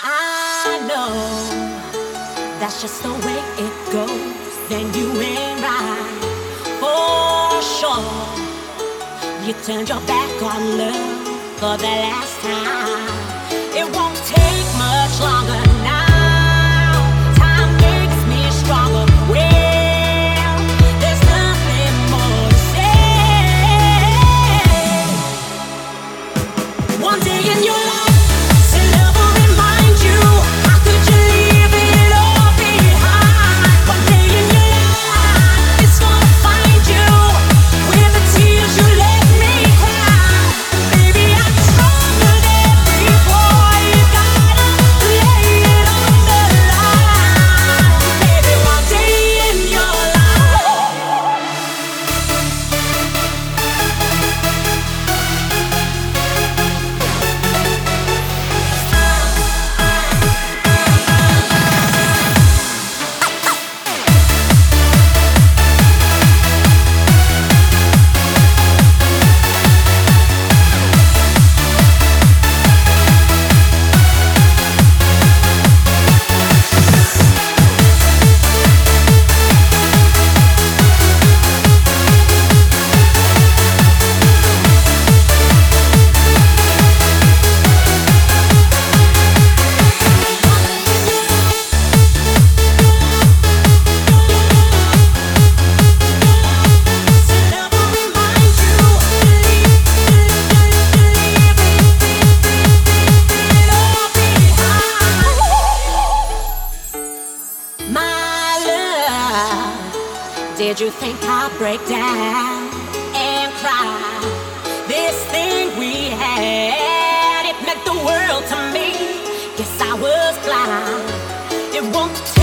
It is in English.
I know that's just the way it goes. Then you ain't right for sure. You turned your back on love for the last time. It won't take much longer now. Time makes me stronger. Well, there's nothing more to say. One day in your life. Did you think I'd break down and cry? This thing we had, it meant the world to me. Guess I was blind. It won't take